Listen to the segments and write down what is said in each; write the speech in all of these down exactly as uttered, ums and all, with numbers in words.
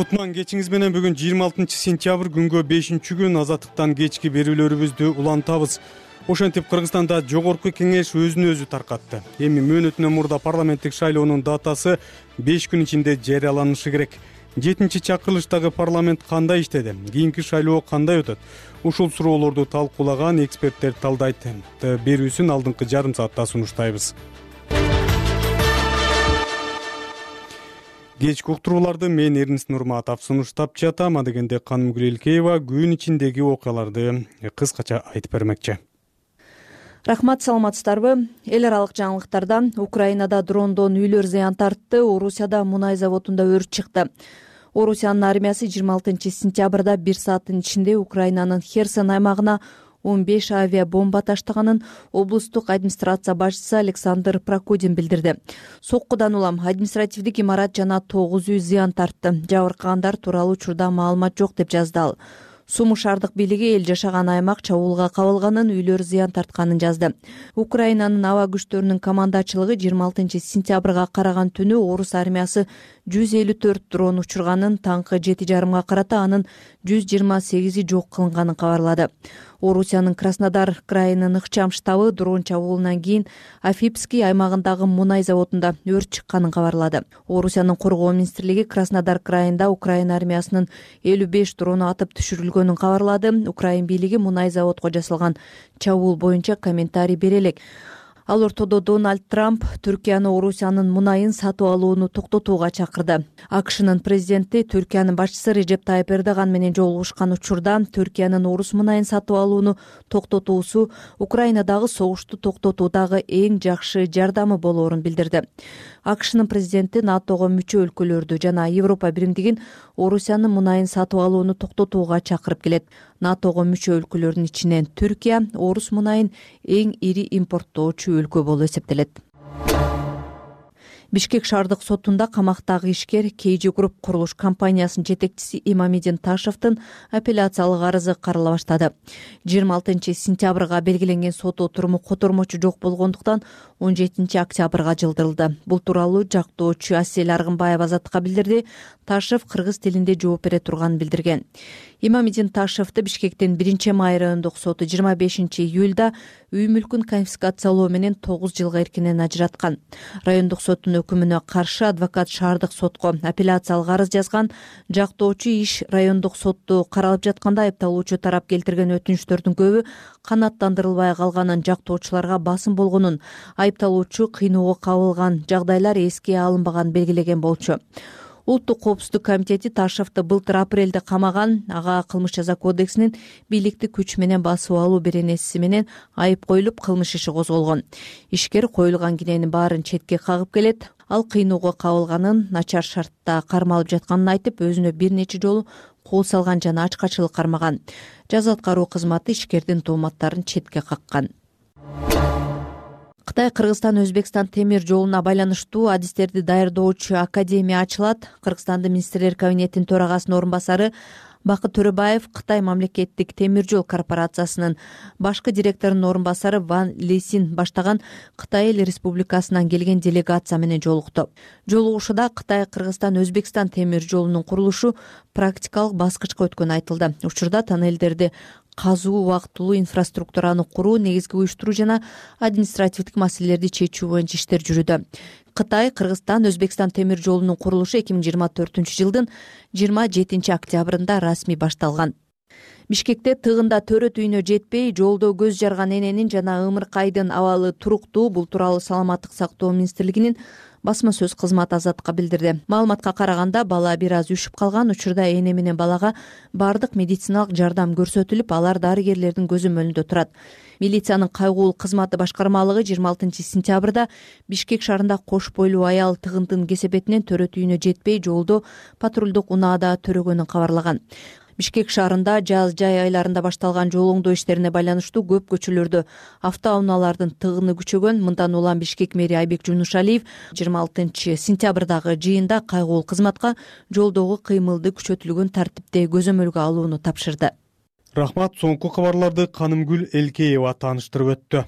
Кутман кечиңиз менен бүгүн жыйырма алтынчы сентябрь күнгө бешинчи күн азаттыктан кечки берүүлөрүбүздү улантабыз. Ошентип Кыргызстанда жогорку кеңеш өзүнө өзү таркатты. Эми мөөнөтүнөн мурда парламенттик шайлоонун датасы беш күн ичинде жарыяланышы керек. жетинчи чакырылыштагы парламент кандай иштеди? Кийинки шайлоо кандай өтөт? Ушул суроолорду талкуулаган эксперттер талдайт. Берүүсүн алдыңкы жарым саатта сунуштайбыз. Кечки уктурууларды мен Эрнис Нурматов сунуштап жатам. Адегенде Канымгүл Элкеева күн ичиндеги окуяларды кыскача айтып бермекчи. Рахмат, саламатсыздарбы? Эл аралык жаңылыктарда Украинада дрондон үйлөр зыян тартты, Орусияда мунай заводунда өрт чыкты. Орусиянын армиясы жыйырма алтынчы сентябрда бир сааттын ичинде Украинанын Херсон аймагына он беш авиабомба таштаганын облустук администрация башчысы Александр Прокудин билдирди. Соккудан улам административдик имарат жана тогуз үй зыян тартты. Жабыркагандар тууралуу учурда маалымат жок деп жазды ал. Суму шаардык бийлиги эл жашаган аймак чабуулга кабылганын, үйлөр зыян тартканын жазды. Украинанын аба күчтөрүнүн командачылыгы жыйырма алтынчы сентябрга караган түнү орус армиясы жүз элүү төрт дрон учурганын, таңкы жети жарымга карата анын жүз жыйырма сегизи жок кылынганын кабарлады. Орусиянын Краснодар крайынын ыкчам штабы дрон чабуулунан кийин Афипский аймагындагы мунай заводунда өрт чыкканын кабарлады. Орусиянын коргоо министрлиги Краснодар крайында Украина армиясынын элүү беш дрону атып түшүрүлгөнүн кабарлады. Украин бийлиги мунай заводго жасалган чабуул боюнча комментарий бере элек. Ал ортодо Дональд Трамп Түркияны Орусиянын мунайын сатып алууну токтотууга чакырды. АКШнын президенти Түркиянын башчысы Режеп Тайып Эрдоган менен жолугушкан учурда Түркиянын орус мунайын сатып алууну токтотуусу Украинадагы согушту токтотуудагы эң жакшы жардамы болоорун билдирди. АКШнын президенти НАТОго мүчө өлкөлөрдү жана Европа биримдигин Орусиянын мунайын сатып алууну токтотууга чакырып келет. НАТОго мүчө өлкөлөрдүн ичинен Түркия орус мунайын эң ири импорттоочу өлкө болуп эсептелет. Бишкек шаардык сотунда камактагы ишкер кей джи Group курулуш компаниясынын жетекчиси Имамидин Ташевдин апелляциялык арызы карала баштады. жыйырма алтынчы сентябрга белгиленген сот отуруму котормочу жок болгондуктан он жетинчи октябрга жылдырылды. Бул тууралуу жактоочу Асель Аргынбаева Азаттыкка билдирди. Ташев кыргыз тилинде жооп бере турганын билдирген. Имамидин Ташевди Бишкектин биринчи май райондук соту жыйырма бешинчи июлда үй мүлкүн конфискациялоо менен тогуз жылга эркинен ажыраткан. Райондук соттун өкүмүнө каршы адвокат шаардык сотко апелляциялык арыз жазган. Жактоочу иш райондук сотту каралып жатканда айыпталуучу тарап келтирген өтүнүчтөрдүн көбү канааттандырылбай калганын, жактоочуларга басым болгонун, айыпталуучу кыйноого кабылган жагдайлар эске алынбаганын белгилеген болчу. Улуттук коопсуздук комитети Ташевди былтыр апрелде камаган. Ага кылмыш жаза кодексинин бийликти күч менен басып алуу беренеси менен айып коюлуп, кылмыш иши козголгон. Ишкер коюлган киненин баарын четке кагып келет. Ал кыйноого кабылганын, начар шартта кармалып жатканын айтып, өзүнө бир нече жолу кол салган жана ачкачылык кармаган. Жаза аткаруу кызматы ишкердин тооматтарын четке каккан. Кытай Кыргызстан Өзбекстан темир жолуна байланыштуу адистерди даярдоочу академия ачылат. Кыргызстандын министрлер кабинетинин төрагасынын орун басары Бакыт Төрөбаев Кытай мамлекеттик темир жол корпорациясынын башкы директорунун орун басары Ван Лесин баштаган Кытай эл республикасынан келген делегация менен жолукту. Жолугушууда Кытай Кыргызстан Өзбекстан темир жолунун курулушу практикалык баскычка өткөнү айтылды. Учурда тоннелдерди казуу, убактылуу инфраструктураны куруу, негизги уюштуруу жана административдик маселелерди чечүү боюнча иштер жүрүүдө. Кытай Кыргызстан Өзбекстан темир жолунун курулушу эки миң жыйырма төртүнчү жылдын жыйырма жетинчи октябрында расмий башталган. Бишкекте тыгында төрөт үйүнө жетпей, жолдо көз жарган эненин жана ымыркайдын абалы туруктуу. Бул тууралуу Саламаттык сактоо министрлигинин басма сөз кызматы Азаттыкка билдирди. Маалыматка караганда, бала бир аз үшүп калган. Учурда эне менен балага бардык медициналык жардам көрсөтүлүп, алар дарыгерлердин көзөмөлүндө турат. Милициянын кайгуулук кызматы башкармалыгы жыйырма алтынчы сентябрда Бишкек шаарында кош бойлуу аял тыгындын кесепетинен төрөт үйүнө жетпей, жолдо патрулдук унаада төрөгөнүн кабарлаган. Бишкек шаарында жаз жай айларында башталган жол оңдоо иштерине байланыштуу көп көчөлөрдө автоунаалардын тыгыны күчөгөн. Мындан улам Бишкек мэри Айбек Жунушалиев жыйырма алтынчы сентябрдагы жыйында кайгуулук кызматка жолдогу кыймылды күчөтүлгөн тартипте көзөмөлгө алууну тапшырды. Рахмат, соңку кабарларды Канымгүл Элкеева тааныштырып өттү.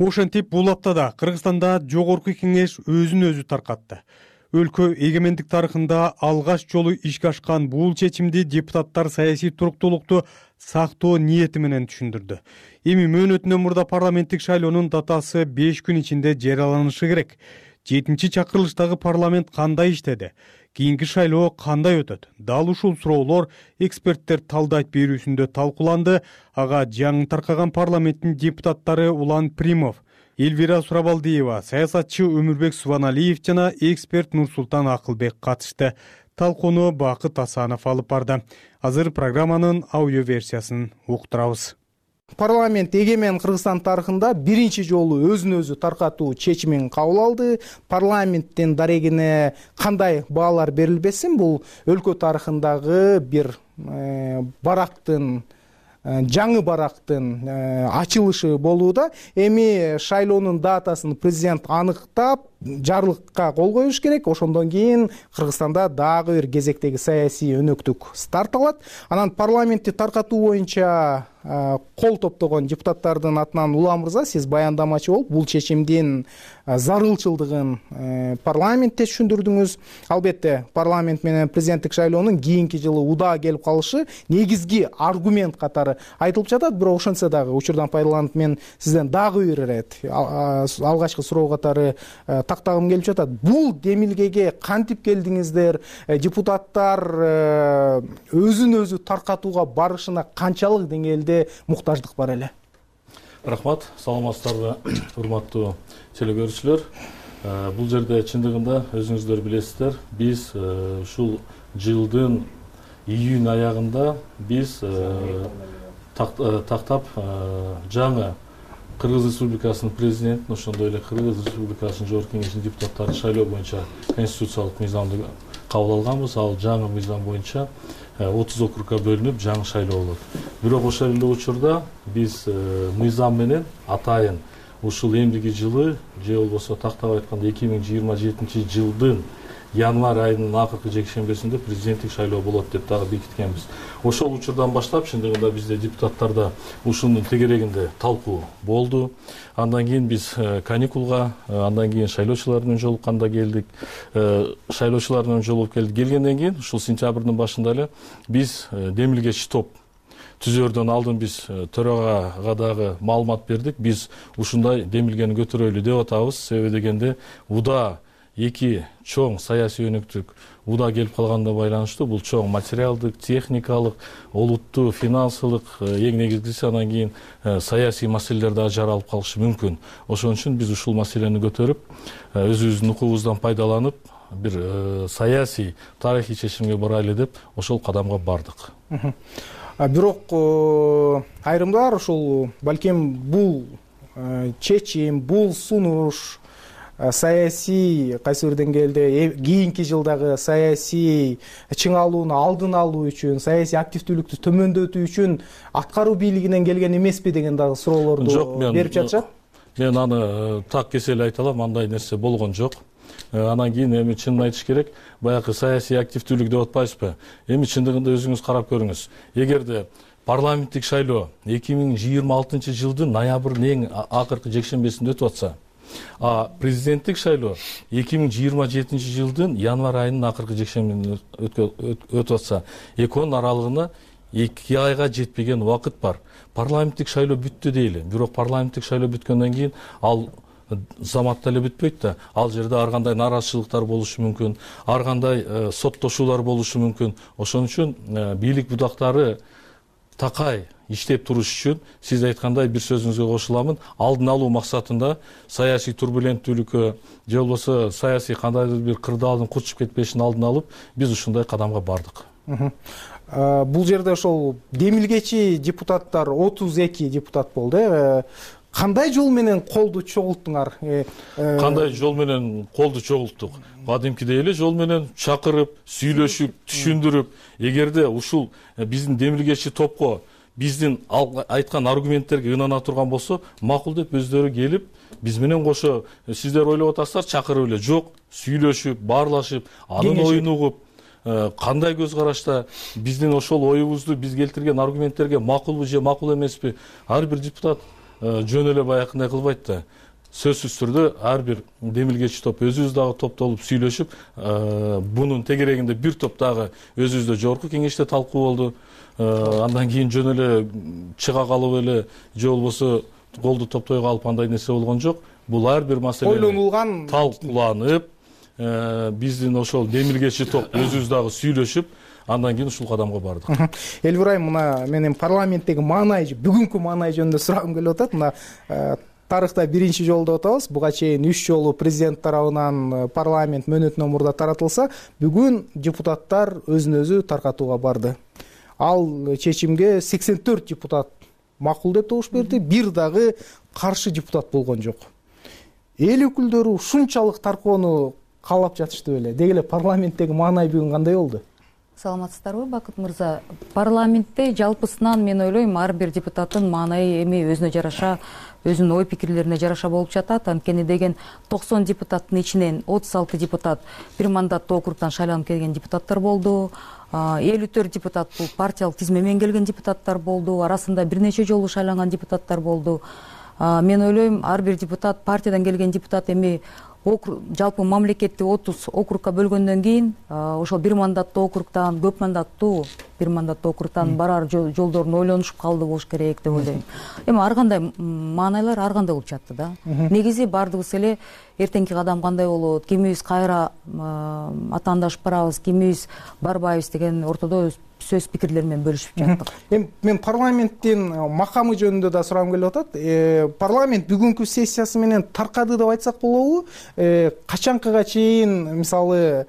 Ошентип бул аптада Кыргызстанда жогорку кеңеш өзүн өзү таркатты. Өлкө эгемендик тарыхында алгач жолу ишке ашкан бул чечимди депутаттар саясий туруктуулукту сактоо ниети менен түшүндүрдү. Эми мөөнөтүнөн мурда парламенттик шайлоонун датасы беш күн ичинде жарыяланышы керек. Жетинчи чакырылыштагы парламент кандай иштеди? Кийинки шайлоо кандай өтөт? Дал ушул суроолор эксперттер талдайт берүүсүндө талкууланды. Ага жаңы таркаган парламенттин депутаттары Улан Примов, Элвира Сурабалдиева, саясатчы Өмүрбек Субаналиев жана эксперт Нурсултан Акылбек катышты. Талкууну Бакыт Асанов алып барды. Азыр программанын аудио версиясын уктурабыз. Парламент эгемен Кыргызстан тарыхында биринчи жолу өзүн өзү таркатуу чечимин кабыл алды. Парламенттин дарегине кандай баалар берилбесин, бул өлкө тарыхындагы бир э, барактын жаңы барактын ачылышы болууда. Эми шайлоонун датасын президент аныктап, жарлыкка кол коюш керек. Ошондон кийин Кыргызстанда дагы бир кезектеги саясий өнөктүк старт алат. Анан парламентти таркатуу боюнча кол топтогон депутаттардын атынан Улан мырза, сиз баяндамачы болуп, бул чечимдин зарылчылдыгын парламентте түшүндүрдүңүз. Албетте, парламент менен президенттик шайлоонун кийинки жылы удаа келип калышы негизги аргумент катары айтылып жатат. Бирок ошентсе дагы учурдан пайдаланып мен сизден дагы бир ирет алгачкы суроо катары тактагым келип жатат. Бул демилгеге кантип келдиңиздер? Депутаттар өзүн өзү таркатууга барышына канчалык деңгээлде муктаждык бар эле? Рахмат, саламатсыздарбы, урматтуу телекөрүүчүлөр. Бул жерде чындыгында өзүңүздөр билесиздер, биз ушул жылдын июнь аягында биз тактап жаңы Кыргыз Республикасынын президентин, ошондой эле Кыргыз Республикасынын жогорку кеңешинин депутаттарын шайлоо боюнча конституциялык мыйзамды кабыл алганбыз. Ал жаңы мыйзам боюнча отуз округга бөлүнүп жаңы шайлоо болот. Бирок ошол эле учурда биз мыйзам менен атайын ушул эмдиги жылы, же болбосо тактап айтканда эки миң жыйырма жетинчи жылдын январь айынын акыркы жекшембесинде президенттик шайлоо болот деп дагы бекиткенбиз. Ошол учурдан баштап чындыгында бизде депутаттарда ушунун тегерегинде талкуу болду. Андан кийин биз каникулга, андан кийин шайлоочулардын жолукканда келдик. Шайлоочулардын жолугуп келдик. Келгенден кийин ушул сентябрдын башында эле биз демилгечи топ түзөрдөн алдын биз төрагага дагы маалымат бердик. Биз ушундай демилгени көтөрөлү деп атабыз. Себеби дегенде удаа эки чоң саясий өнөктүк удаа келип калганына байланыштуу. Бул чоң материалдык, техникалык, олуттуу, финансылык, эң негизгиси анан кийин саясий маселелер дагы жаралып калышы мүмкүн. Ошон үчүн биз ушул маселени көтөрүп, өзүбүздүн укугубуздан пайдаланып, бир саясий тарыхый чечимге барайлы деп ошол кадамга бардык. Бирок айрымдар ушул балким бул чечим, бул сунуш саясий кайсы бир деңгээлде кийинки жылдагы саясий чыңалууну алдын алуу үчүн, саясий активдүүлүктү төмөндөтүү үчүн аткаруу бийлигинен келген эмеспи деген дагы суроолорду берип жатышат. Мен аны так кесел айта алам, андай нерсе болгон жок. Анан кийин эми чынын айтыш керек, баягы саясий активдүүлүк деп атпайсызбы? Эми чындыгында өзүңүз карап көрүңүз. Эгерде парламенттик шайлоо эки миң жыйырма алтынчы жылдын ноябрдын эң акыркы жекшембесинде өтүп атса, а президенттик шайлоо эки миң жыйырма жетинчи жылдын январь айынын акыркы жекшембесинде өтүп атса, экөөнүн аралыгына эки айга жетпеген убакыт бар. Парламенттик шайлоо бүттү дейли. Бирок парламенттик шайлоо бүткөндөн кийин ал заматта эле бүтпөйт да. Ал жерде ар кандай нааразычылыктар болушу мүмкүн, ар кандай соттошуулар болушу мүмкүн. Ошон үчүн бийлик будактары такай иштеп туруш үчүн сиз айткандай бир сөзүңүзгө кошуламын, алдын алуу максатында саясий турбуленттүүлүккө же болбосо саясий кандайдыр бир кырдаалдын курчуп кетпешин алдын алып, биз ушундай кадамга бардык. Бул жерде ошол демилгечи депутаттар отуз эки депутат болду. Кандай жол менен колду чогулттуңар? Кандай жол менен колду чогулттук? Кадимкидей эле жол менен чакырып, сүйлөшүп, түшүндүрүп, эгерде ушул биздин демилгечи топко биздин айткан аргументтерге ынана турган болсо, макул деп өздөрү келип, биз менен кошо сиздер ойлоп атасыздар, чакырып эле жок, сүйлөшүп, баарлашып, анын оюн угуп, кандай көз карашта биздин ошол оюбузду биз келтирген аргументтерге макулбу же макул эмеспи, ар бир депутат жөн эле баягындай кылбайт да. Сөзсүз түрдө ар бир демилгечи топ өзүбүз дагы топтолуп сүйлөшүп, бунун тегерегинде бир топ дагы өзүбүздө жогорку кеңеште талкуу болду. Андан кийин жөн эле чыга калып эле же болбосо колду топтойго алып андай нерсе болгон жок. Бул ар бир маселе ойлонулган, талкууланып, биздин ошол демилгечи топ өзүбүз дагы сүйлөшүп, андан кийин ушул кадамга бардык. Элбир айым, мына менин парламенттеги маанай, бүгүнкү маанай жөнүндө сурагым келип атат. Мына тарыхта биринчи жолу деп атабыз. Буга чейин үч жолу президент тарабынан парламент мөөнөтүнөн мурда таратылса, бүгүн депутаттар өзүн өзү таркатууга барды. Ал чечимге сексен төрт депутат макул деп добуш берди, бир дагы каршы депутат болгон жок. Эл өкүлдөрү ушунчалык таркоону каалап жатышты беле? Деги эле парламенттеги маанай бүгүн кандай болду? Саламатсыздарбы, Бакыт мырза? Парламентте жалпысынан мен ойлойм, ар бир депутаттын маанайы эми өзүнө жараша, өзүнүн ой пикирлерине жараша болуп жатат. Анткени деген токсон депутаттын ичинен отуз алты депутат бир мандаттуу округтан шайланып келген депутаттар болду. элүү төрт депутат бул партиялык тизме менен келген депутаттар болду. Арасында бир нече жолу шайланган депутаттар болду. Мен ойлойм, ар бир депутат, партиядан келген депутат эми жалпы мамлекетти отуз округка бөлгөндөн кийин ошол бир мандаттуу округтан, көп мандаттуу бир мандаттуу округтан барар жолдорун ойлонушуп калды болуш керек деп ойлойм. Эми ар кандай маанайлар ар кандай болуп жатты да. Негизи бардыгыбыз эле эртеңки кадам кандай болот, кимибиз кайра атаандашып барабыз, кимибиз барбайбыз деген ортодо сөз пикирлер менен бөлүшүп жаттык. Эми мен парламенттин макамы жөнүндө да сурагым келип атат. Парламент бүгүнкү сессиясы менен таркады деп айтсак болобу? Качанкыга чейин, мисалы,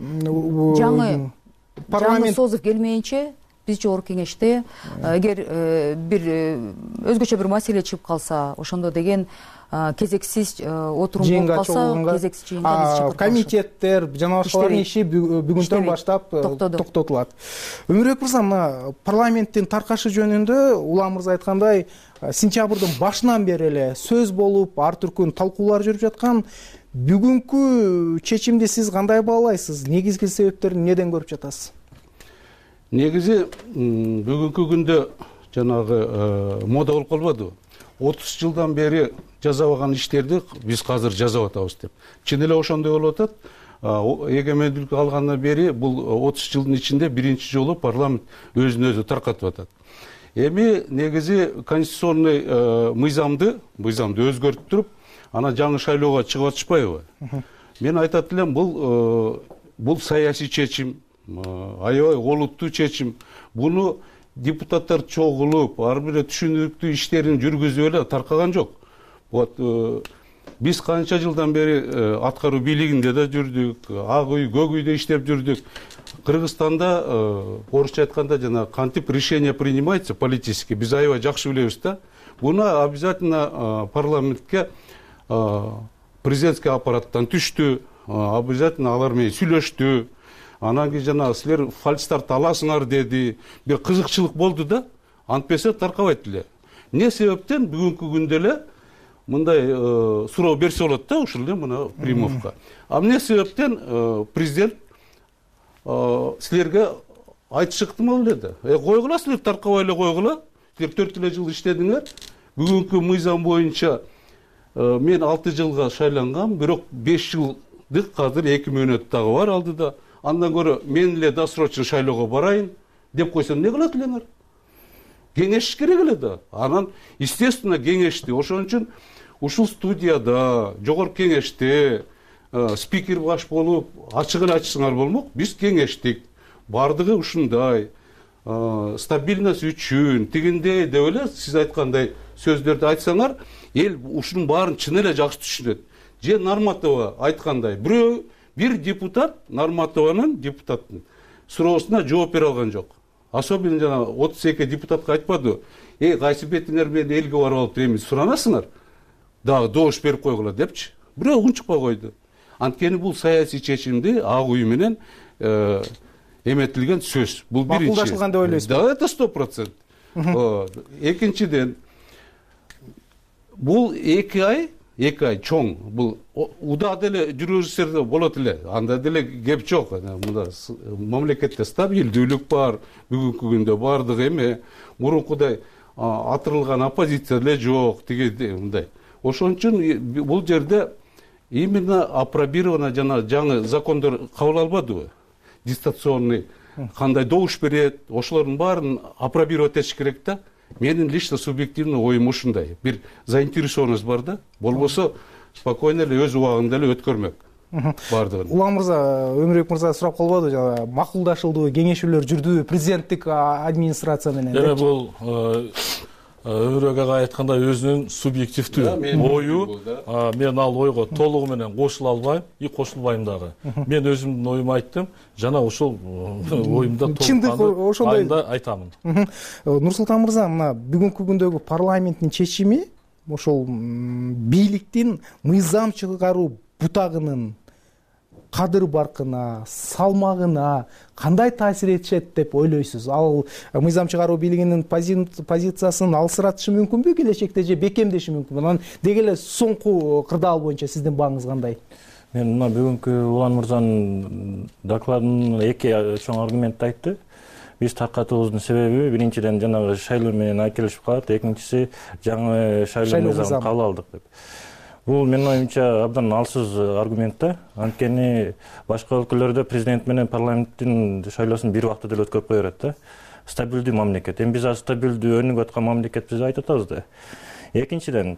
жаңы жаңы созуп келмейинче биз жогорку кеңеште эгер бир өзгөчө бир маселе чыгып калса, ошондо деген кезексиз отурум болуп калса, кезексиз жыйынга биз чакырып комитеттер жана башкалардын иши бүгүндөн баштап токтотулат. Өмүрбек мырза, мына парламенттин таркашы жөнүндө Улам мырза айткандай, сентябрдын башынан бери эле сөз болуп, ар түркүн талкуулар жүрүп жаткан. Бүгүнкү чечимди сиз кандай баалайсыз? Негизги себептерин неден көрүп жатасыз? Негизи бүгүнкү күндө жанагы мода болуп калбадыбы? отуз жылдан бери жасабаган иштерди биз азыр жасап атабыз деп. Чын эле ошондой болуп атат. Эгемендүүлүк алгандан бери бул отуз жылдын ичинде биринчи жолу парламент өзүн өзү таркатып атат. Эми негизи конституционный мыйзамды, мыйзамды өзгөртүп туруп, ана жаңы шайлоого чыгып атышпайбы? Мен айтат элем, бул бул саясий чечим, аябай олуттуу чечим. Буну депутаттар чогулуп, ар бир түшүнүктүү иштерин жүргүзүп эле таркаган жок. Вот биз канча жылдан бери аткаруу бийлигинде да жүрдүк, ак үй, көк үйдө иштеп жүрдүк. Кыргызстанда орусча айтканда жана кантип решение принимается политически, биз аябай жакшы билебиз да. Буну обязательно парламентке президентский аппараттан түштү, обязательно алар менен сүйлөштү. Анан кийин жана силер фальстарт аласыңар деди. Бир кызыкчылык болду да, антпесе таркабайт эле. Не себептен бүгүнкү күндө эле мындай суроо берсе болот да, ушул эле мына примовка. А эмне себептен президент силерге айтышы ыктымал эле да. Э койгула, силер таркабай эле койгула. Силер төрт эле жыл иштедиңер. Бүгүнкү мыйзам боюнча мен алты жылга шайлангам, бирок беш жылдык азыр эки мөөнөт дагы бар алдыда. Андан көрө мен эле досрочно шайлоого барайын деп койсо эмне кылат элеңер? Кеңеш керек эле да. Анан естественно кеңешти. Ошон үчүн ушул студияда, жогорку кеңеште спикер баш болуп ачык эле айтсаңар болмок. Биз кеңештик. Бардыгы ушундай. Стабильность үчүн, тигиндей деп эле сиз айткандай сөздөрдү айтсаңар, эл ушунун баарын чын эле жакшы түшүнөт. Же Нарматова айткандай, бирөө бир депутат Нарматованын депутаттын суроосуна жооп бере алган жок. Особенно жана отуз эки депутатка айтпады. Эй, кайсы бетиңер менен элге барып алып эми суранасыңар? Дагы добуш берип койгула депчи. Бирөө унчукпай койду. Анткени бул саясий чечимди ак үй менен эметилген сөз. Бул биринчи. Макулдашылган деп ойлойсузбу? Да, это сто процент. Экинчиден, бул эки ай, эки ай чоң. Бул уда деле жүрүрсөр болот эле. Анда деле кеп жок. Мында мамлекетте стабилдүүлүк бар. Бүгүнкү күндө бардык эми мурункудай атырылган оппозиция эле жок тиги мындай. Ошон үчүн бул жерде именно апробировано жана жаңы закондор кабыл албадыбы? Дистанционный кандай добуш берет, ошолордун баарын апробировать этиш керек да. Менин лично субъективный оюм ушундай. Бир заинтересованность бар да. Болбосо спокойно эле өз убагында эле өткөрмөк. Бардыгын. Улан мырза, Өмүрбек мырза сурап калбады, жана макулдашылдыбы, кеңешүүлөр жүрдүбү президенттик администрация менен? Эми бул Өмүрбек ага айткандай өзүнүн субъективдүү ою, мен ал ойго толугу менен кошула албайм, и кошулбайм дагы. Мен өзүмдүн оюмду айттым, жана ошол оюмда толук айында айтамын. Нурсултан мырза, мына бүгүнкү күндөгү парламенттин чечими ошол бийликтин мыйзам чыгаруу бутагынын кадыр баркына, салмагына кандай таасир этишет деп ойлойсуз? Ал мыйзам чыгаруу бийлигинин позициясын алсыратышы мүмкүнбү келечекте же бекемдеши мүмкүнбү? Анан деги эле соңку кырдаал боюнча сиздин бааңыз кандай? Мен мына бүгүнкү Улан мырзанын докладын эки чоң аргументти айтты. Биз таркатуубуздун себеби биринчиден жанагы шайлоо менен айкелишип калат, экинчиси жаңы шайлоо мыйзамын кабыл алдык деп. Бул менин оюмча абдан алсыз аргумент да. Анткени башка өлкөлөрдө президент менен парламенттин шайлоосун бир убакта деле өткөрүп кое берет да. Стабилдүү мамлекет. Эми биз азыр стабилдүү өнүгүп аткан мамлекетпиз деп айтып атабыз да. Экинчиден,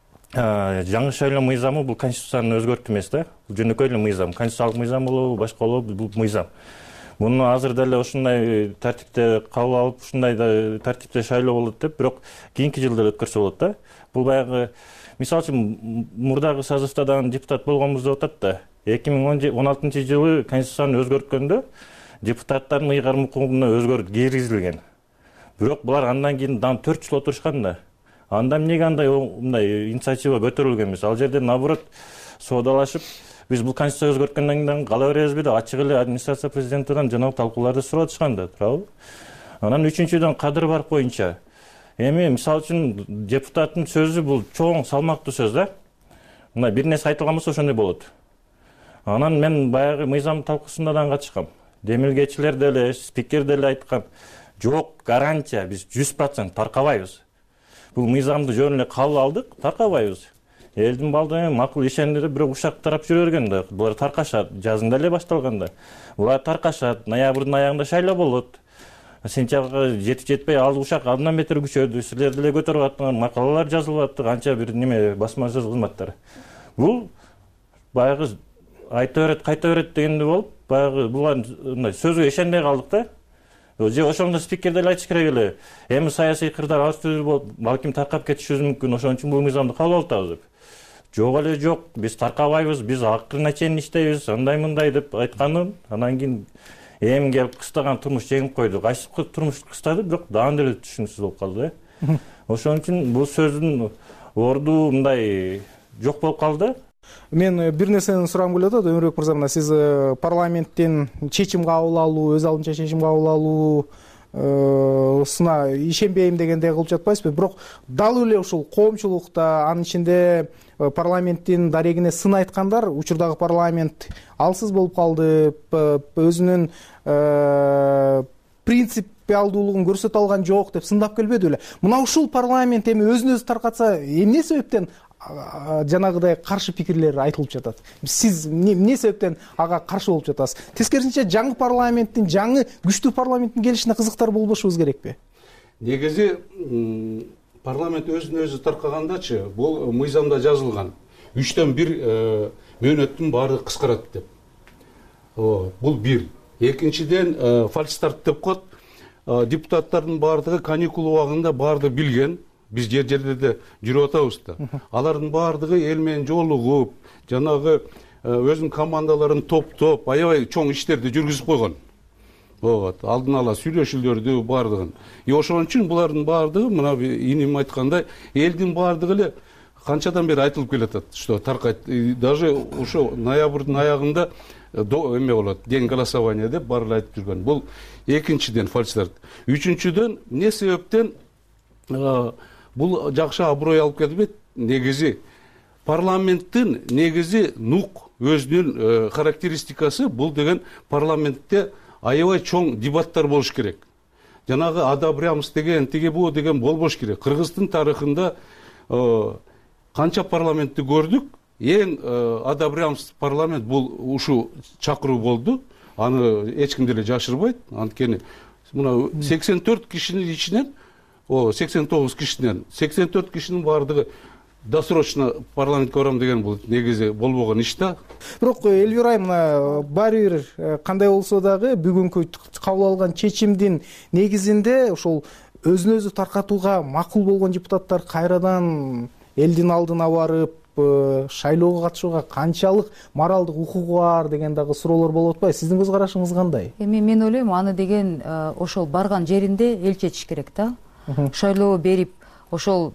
жаңы шайлоо мыйзамы бул конституцияны өзгөртүү эмес да. Бул жөнөкөй эле мыйзам. Конституциялык мыйзам болобу, башка болобу, бул мыйзам. Муну азыр деле ушундай тартипте кабыл алып, ушундай тартипте шайлоо болот деп, бирок кийинки жылда өткөрсө болот да. Бул баягы мисалы үчүн мурдагы созывда дагы депутат болгонбуз деп атат да. эки миң он алтынчы жылы конституцияны өзгөрткөндө депутаттардын ыйгарым укугуна өзгөртүү киргизилген. Бирок булар андан кийин дагы төрт жыл отурушкан да. Анда эмнеге андай мындай инициатива көтөрүлгөн эмес? Ал жерде наоборот соодалашып, биз бул конституция өзгөрткөндөн кийин кала беребизби деп ачык эле администрация президентидан жанагы талкууларды сурап атышкан да, туурабы? Анан үчүнчүдөн кадыр барк боюнча эми мисалы үчүн депутаттын сөзү бул чоң салмактуу сөз да. Мына бир нерсе айтылган болсо ошондой болот. Анан мен баягы мыйзам талкуусунда да катышкам. Демилгечилер деле, спикер деле айткан, жок, гарантия биз жүз процент таркабайбыз. Бул мыйзамды жөн эле кабыл алдык, таркабайбыз. Элдин балдары макул ишендирип, бирок ушак тарап жүрө берген да. Булар таркашат, жазында эле башталганда. Булар таркашат, ноябрдын аягында шайлоо болот. Сентябрга жетип жетпей ал ушак абдан бетер күчөдү. Силер деле көтөрүп аттыңар, макалалар жазылып атты, канча бир неме басма сөз кызматтары. Бул баягы айта берет, кайта берет дегенде болуп, баягы булар мындай сөзгө ишенбей калдык да. Же ошондо спикер деле айтыш керек эле. Эми саясий кырдаал аз түзүлүп болуп, балким таркап кетишибиз мүмкүн, ошон үчүн бул мыйзамды кабыл алып атабыз деп. Жок эле жок, биз таркабайбыз, биз акырына чейин иштейбиз, андай мындай деп айтканын, анан кийин эми келип кыстаган турмуш жеңип койду. Кайсы турмуш кыстады, бирок дагы деле түшүнүксүз болуп калды да. Ошон үчүн бул сөздүн орду мындай жок болуп калды. Мен бир нерсени сурагым келип атат, Өмүрбек мырза, мына сиз парламенттин чечим кабыл алуу, өз алдынча чечим кабыл алуу сына ишенбейм дегенде кылып жатпайсызбы? Бирок дал эле ушул коомчулукта, анын ичинде парламенттин дарегине сын айткандар, учурдагы парламент алсыз болуп калды, өзүнүн принципиалдуулугун көрсөтө алган жок деп сындап келбеди беле? Мына ушул парламент эми өзүн өзү таркатса, эмне себептен жанагыдай каршы пикирлер айтылып жатат? Сиз эмне себептен ага каршы болуп жатасыз? Тескерисинче жаңы парламенттин, жаңы күчтүү парламенттин келишине кызыктар болбошубуз керекпи? Негизи парламент өзүн өзү таркагандачы, бул мыйзамда жазылган. үчтөн бир мөөнөттүн баары кыскарат деп. Бул бир. Экинчиден фальстарт деп коет. Депутаттардын баардыгы каникул убагында баарды билген. Биз жер жерлерде жүрүп атабыз да. Алардын баардыгы эл менен жолугуп, жанагы өзүнүн командаларын топтоп, аябай чоң иштерди жүргүзүп койгон. Вот, алдын ала сүйлөшүүлөрдү баардыгын. И ошон үчүн булардын баардыгы мына иним айткандай, элдин баардыгы эле канчадан бери айтылып келатат, что таркайт. Даже ошо ноябрдын аягында до эме болот, день голосования деп баары эле айтып жүргөн. Бул экинчиден фальстарт. Үчүнчүдөн эмне себептен бул жакшы аброй алып келбейт? Негизи парламенттин негизи нук өзүнүн характеристикасы бул деген парламентте аябай чоң дебаттар болуш керек. жанагы одобрямыз деген тиги бу деген болбош керек. Кыргыздын тарыхында канча парламентти көрдүк, эң одобрямыз парламент бул ушу чакыруу болду. Аны эч ким деле жашырбайт. Анткени мына сексен төрт кишинин ичинен, о сексен тогуз кишинен сексен төрт кишинин баардыгы досрочно парламентке барам деген бул негизи болбогон иш да. Бирок Элвира айым, баары бир кандай болсо дагы бүгүнкү кабыл алган чечимдин негизинде ошол өзүн өзү таркатууга макул болгон депутаттар кайрадан элдин алдына барып шайлоого катышууга канчалык моралдык укугу бар деген дагы суроолор болуп атпайбы? Сиздин көз карашыңыз кандай? Эми мен ойлойм, аны деген ошол барган жеринде элчетиш керек да. Шайлоо берип, ошол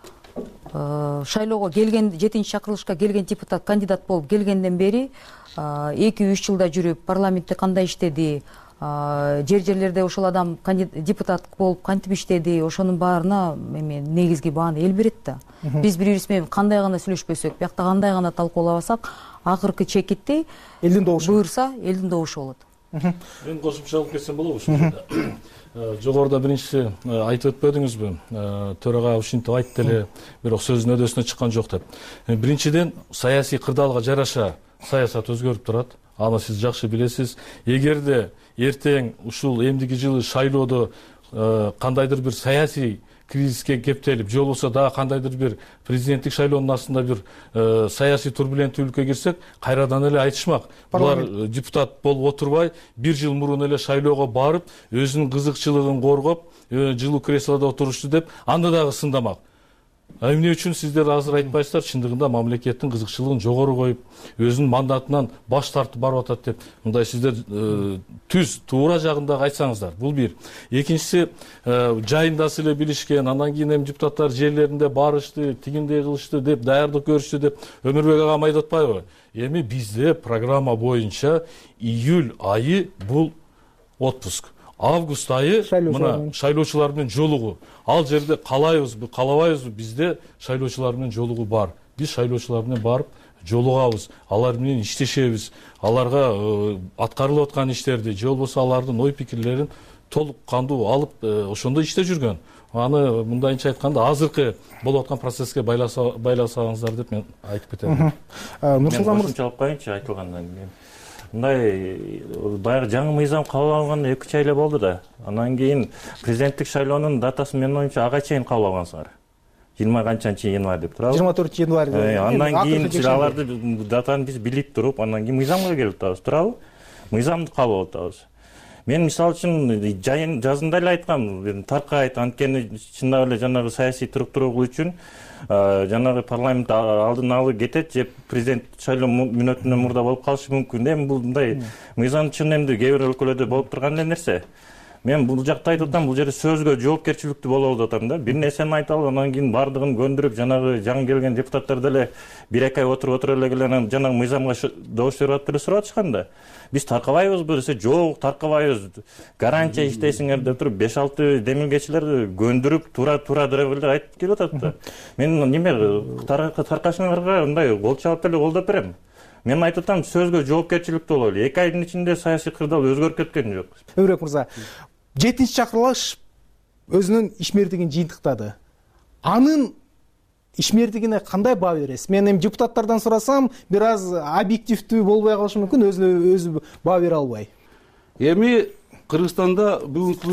шайлоого келген, жетинчи чакырылышка келген депутат кандидат болуп келгенден бери эки үч жылда жүрүп парламентте кандай иштеди, жер жерлерде ошол адам депутат болуп кантип иштеди, ошонун баарына эми негизги бааны эл берет да. Биз бири бирибиз менен кандай гана сүйлөшпөсөк, биякта кандай гана талкуулабасак, акыркы чекитти элдин добушу буйрса, элдин добушу болот. Мен кошумчалап кетсем болобу ушул жерде? Жогоруда биринчиси айтып өтпөдүңүзбү? Төрага ушинтип айтты эле, бирок сөзүнүн өдөсүнө чыккан жок деп. Биринчиден, саясий кырдаалга жараша саясат өзгөрүп турат. Аны сиз жакшы билесиз. Эгерде эртең ушул эмдиги жылы шайлоодо кандайдыр бир саясий кризиске кептелип, же болбосо дагы кандайдыр бир президенттик шайлоонун астында бир саясий турбуленттүүлүккө кирсек, кайрадан эле айтышмак. Булар депутат болуп отурбай, бир жыл мурун эле шайлоого барып, өзүнүн кызыкчылыгын коргоп, жылуу креслодо отурушту деп, аны дагы сындамак. Эмне үчүн сиздер азыр айтпайсыздар? Чындыгында мамлекеттин кызыкчылыгын жогору коюп, өзүнүн мандатынан баш тартып барып атат деп, мындай сиздер түз, туура жагындагы айтсаңыздар. Бул бир. Экинчиси, жайындасы эле билишкен, андан кийин эми депутаттар жерлеринде барышты, тигиндей кылышты деп, даярдык көрүштү деп, Өмүрбек агам айтып атпайбы? Эми бизде программа боюнча июль айы бул отпуск. Август айы мына шайлоочулар менен жолугуу. Ал жерде калайбызбы, калабайбызбы, бизде шайлоочулар менен жолугуу бар. Биз шайлоочулар менен барып жолугабыз, алар менен иштешебиз, аларга аткарылып аткан иштерди, же болбосо алардын ой пикирлерин толук кандуу алып, ошондо иште жүргөн. Аны мындайынча айтканда азыркы болуп аткан процесске байласаңыздар деп мен айтып кетем. Мен кошумчалап коеюнчу айтылгандан кийин. Мындай баягы жаңы мыйзам кабыл алганда эки үч ай эле болду да. Андан кийин президенттик шайлоонун датасын менин оюмча ага чейин кабыл алгансыңар. жыйырма канчанчы январь деп турабы? жыйырма төртүнчү январь. Андан кийин аларды датаны биз билип туруп, андан кийин мыйзамга келип атабыз, турабы? Мыйзамды кабыл алып атабыз. Мен мисалы үчүн жайын жазында эле айткам, таркайт, анткени чындап эле жанагы саясий туруктуулук үчүн жанагы парламент алдын алы кетет, же президент шайлоо мүнөтүнөн мурда болуп калышы мүмкүн. Эми бул мындай мыйзам чын эмди кээ бир өлкөлөрдө болуп турган нерсе. Мен бул жакта айтып атам, бул жерде сөзгө жоопкерчиликтүү болобу деп атам да. Бир нерсени айтып алып, андан кийин бардыгын көндүрүп, жанагы жаңы келген депутаттар деле бир эки ай отуруп отура эле жанагы мыйзамга добуш берип атып эле сурап атышкан да. Биз таркабайбызбы десе, жок, таркабайбыз. Гарантия иштейсиңер деп туруп беш алты демилгечилер көндүрүп, туура-туура дырабылдар айтып келип атат да. Мен неме таркашыңарга мындай кол чабып эле колдоп берем. Мен айтып атам, сөзгө жоопкерчиликтүү бололу. эки айдын ичинде саясий кырдаал өзгөрүп кеткен жок. Өмүрбек мырза, жетинчи чакырылыш өзүнүн ишмердигин жыйынтыктады. Анын ишмердигине кандай баа бересиз? Мен эми депутаттардан сурасам, бир аз объективдүү болбой калышы мүмкүн, өзү өзү баа бере албай. Эми Кыргызстанда бүгүнкү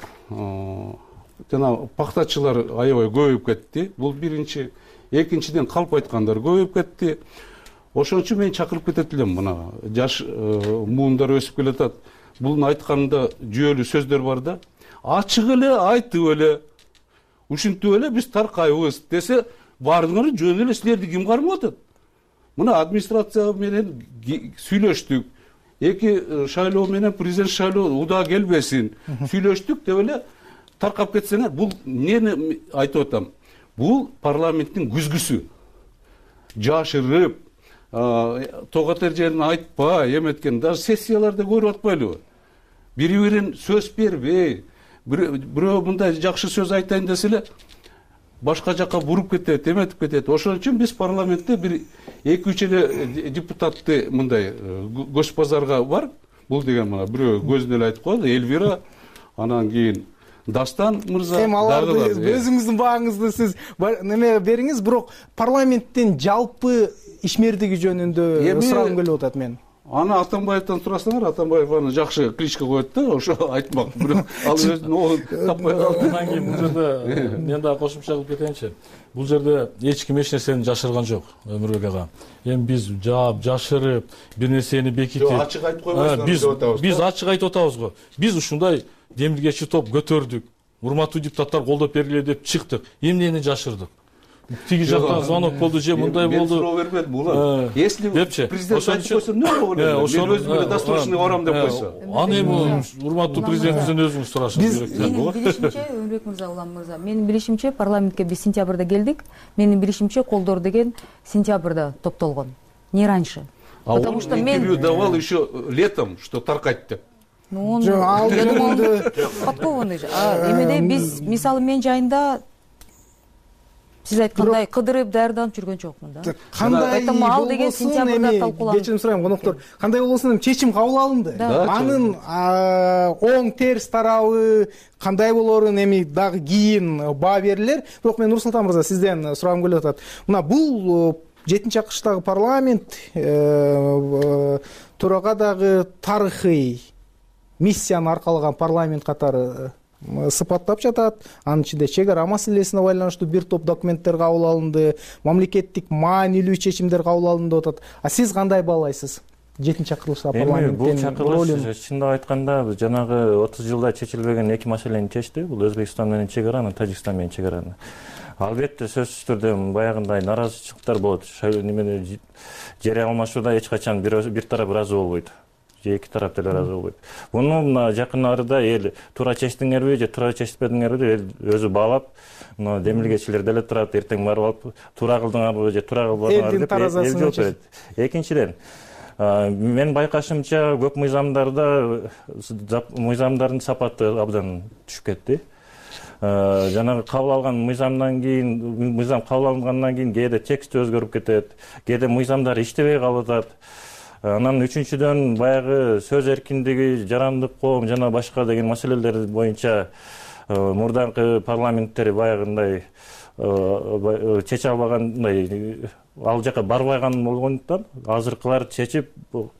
күндө жана пактачылар аябай көбөйүп кетти. Бул биринчи. Экинчиден калп айткандар көбөйүп кетти. Ошон үчүн мен чакырып кетет элем, мына жаш муундар өсүп келатат. Бунун айтканында жүйөлүү сөздөр бар да. Ачык эле айтып эле, ушинтип эле биз таркайбыз десе, баардыгы жөн эле силерди ким кармап атат? Мына администрация менен сүйлөштүк. Эки шайлоо менен президент шайлоо уда келбесин. Сүйлөштүк деп эле таркап кетсеңер, бул эмнени айтып атам? Бул парламенттин күзгүсү. Жашырып, тоготер жерин айтпай, эметкен, даже сессияларда көрүп атпайлыбы? Бири-бирин сөз бербей, бирөө мындай жакшы сөз айтайын десе эле башка жакка буруп кетет, эметип кетет. Ошон үчүн биз парламентте бир эки үч эле депутатты мындай көч базарга бар. Бул деген мына бирөө көзүнө эле айтып коет, Элвира, анан кийин Дастан мырза эми аларды дагылар, э. өзүңүздүн бааңызды сиз бар- неме бериңиз, бирок парламенттин жалпы ишмердиги жөнүндө Эми- сурагым келип атат мен. Аны Атамбаевтан сурасаңар, Атамбаев аны жакшы кличка коет да, ошо айтмак. Бирок ал өзүнүн оогун таппай калды. Андан кийин бул жерде мен дагы кошумча кылып кетейинчи. Бул жерде эч ким эч нерсени жашырган жок, Өмүрбек ага. Эми биз жаап, жашырып, бир нерсени бекитип, Жок, ачык айтып койбойсуңар биз деп атабыз. биз ачык айтып атабыз го. Биз ушундай демилгечи топ көтөрдүк. Урматтуу депутаттар колдоп бергиле деп чыктык. Эмнени жашырдык? Тиги жактан звонок болду же мындай Мен болду. суроо бербедим улан. Если депчи. президент Ошон айтып үчүн- койсо эмне болот? Мен өзүм эле досрочный барам деп койсо. Аны эми урматтуу президентибизден өзүңүз сурашыңыз керек. Менин билишимче, Өмүрбек мырза, Улан мырза, менин билишимче парламентке биз сентябрда келдик. Менин билишимче колдор деген сентябрда топтолгон. Не раньше. Потому что мен интервью давал еще летом, что таркать деп. Ну, он, Жок, ал я думал, жөнүндө подкованный же. А эмеде биз, мисалы, мен жайында сиз айткандай кыдырып даярданып жүргөн жокмун да. кандай Поэтому ал деген сентябрда талкууланды. Кечирим сурайм, коноктор. Кандай болбосун эми чечим кабыл алынды. Анын а, оң терс тарабы кандай болорун эми дагы кийин баа берилер. Бирок мен Нурсултан мырза сизден сурагым келип атат. Мына бул жетинчи акырчтагы парламент турага дагы тарыхый миссияны аркалаган парламент катары сыпаттап жатат. Анын ичинде чек ара маселесине байланыштуу бир топ документтер кабыл алынды, мамлекеттик маанилүү чечимдер кабыл алынды деп атат. А сиз кандай баалайсыз? жетинчи акырылыштагы Эми бул парламенттин ролун? чакырылыш чындап айтканда жанагы отуз жылда чечилбеген эки маселени чечти. Бул Өзбекстан менен чек араны, Тажикстан менен чек араны. Албетте сөзсүз түрдө баягындай наразычылыктар болот. Немени жер алмашууда эч качан бир бир тарап ыраазы болбойт. Же эки тарап деле ыраазы болбойт. Муну мына жакын арада эл туура чечтиңерби же туура чечпедиңерби деп эл өзү баалап, мына демилгечилер деле турат, эртең барып алып туура кылдыңарбы же туура кылбадыңарбы деп эл жооп берет. Экинчиден, мен байкашымча көп мыйзамдарда мыйзамдардын сапаты абдан түшүп кетти. Жанагы кабыл алган мыйзамдан кийин, мыйзам кабыл алынгандан кийин кээде тексти өзгөрүп кетет, кээде мыйзамдар иштебей калып атат. Анан үчүнчүдөн баягы сөз эркиндиги, жарандык коом жана башка деген маселелер боюнча мурдагы парламенттер баягындай чече албагандай, ал жака барбаган болгондуктан азыркылар чечип бул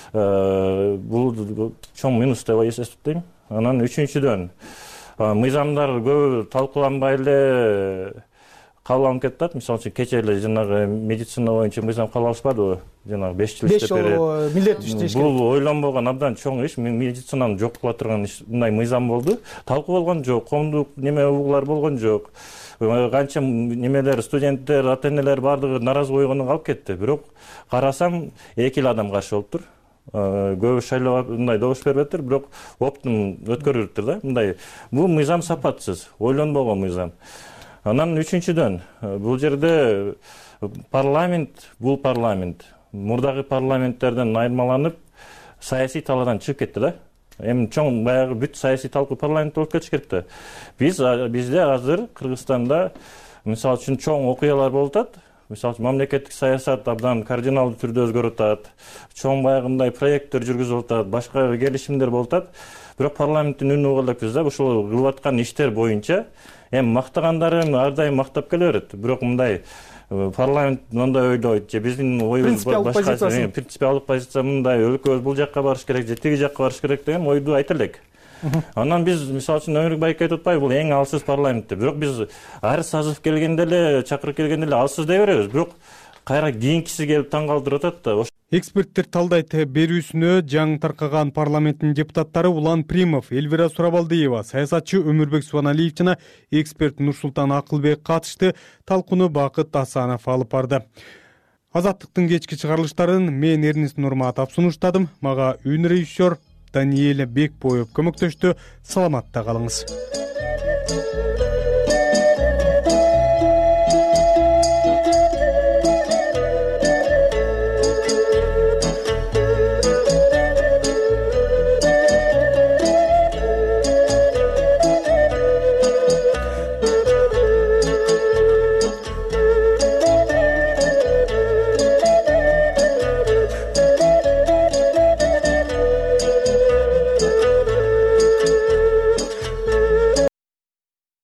чоң минус деп эсептейм. Анан үчүнчүдөн мыйзамдар көбү талкууланбай эле кабыл алынып кетет. Мисалы үчүн кече эле жанагы медицина боюнча мыйзам кабыл алышпадыбы? Жанагы беш жыл иштеп берет. Милдет иштеш керек. Бул ойлонбогон абдан чоң иш. Медицинаны жок кыла турган мындай мыйзам болду. Талкууланган жок, коомдук неме угуулар болгон жок. Канча немелер, студенттер, ата-энелер бардыгы наразы койгонун алып кетти. Бирок карасам эки эле адам каршы болуптур. Көбү шайлоого мындай добуш бербептир, бирок оптун өткөрүлүптүр да. Мындай бул мыйзам сапатсыз, ойлонбогон мыйзам. Анан үчүнчүдөн бул жерде парламент, бул парламент мурдагы парламенттерден айырмаланып саясий талаадан чыгып кетти да. Эми чоң баягы бүт саясий талкуу парламент болуп кетиш керек да. Биз бизде азыр Кыргызстанда мисалы үчүн чоң окуялар болуп атат. Мисалы үчүн мамлекеттик саясат абдан кардиналдуу түрдө өзгөрүп атат. Чоң баягындай проекттер жүргүзүлүп атат, башка келишимдер болуп атат. Бирок парламенттин үнү угалдапбыз да. Ушул кылып аткан иштер боюнча эми мактагандарын ар дайым мактап келе берет. Бирок мындай парламент мындай ойлойт же биздин оюбуз башка, принципиалдык позиция мындай, өлкөбүз бул жакка барыш керек же тиги жакка барыш керек деген ойду айта элек. Анан биз мисалы үчүн Өмүрбек байке айтып атпайбы, бул эң алсыз парламент деп. Бирок биз ар сазыв келгенде эле, чакырып келгенде эле алсыз дей беребиз. Бирок кайра кийинкиси келип таң калтырып атат да. Эксперттер талдайт. Берүүсүнө жаңы таркаган парламенттин депутаттары Улан Примов, Элвира Сурабалдиева, саясатчы Өмүрбек Субаналиев жана эксперт Нурсултан Акылбек катышты. Талкууну Бакыт Асанов алып барды. Азаттыктын кечки чыгарылыштарын мен Эрнест Нурматов сунуштадым. Мага үн режиссер Даниэль Бекбоев көмөктөштү. Саламатта калыңыз.